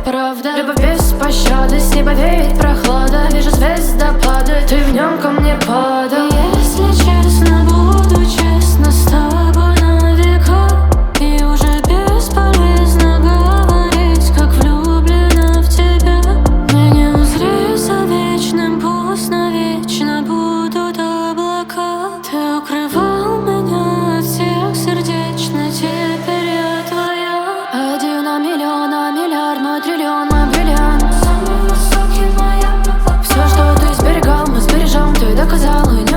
правда. Любовь без пощады, с неба веет прохлада. Вижу звездопады, ты в нем ко мне падал. Если честно, буду честна с тобой на века. И уже бесполезно говорить, как влюблена в тебя. Мне не узреть за вечным, пусть навечно будут облака. Ты укрывал меня от всех сердечно, теперь я твоя. 1 на миллион, на миллиард, мой триллион, мой бриллиант. Самый высокий моя. Все, что ты сберегал, мы сбережем, ты доказал и не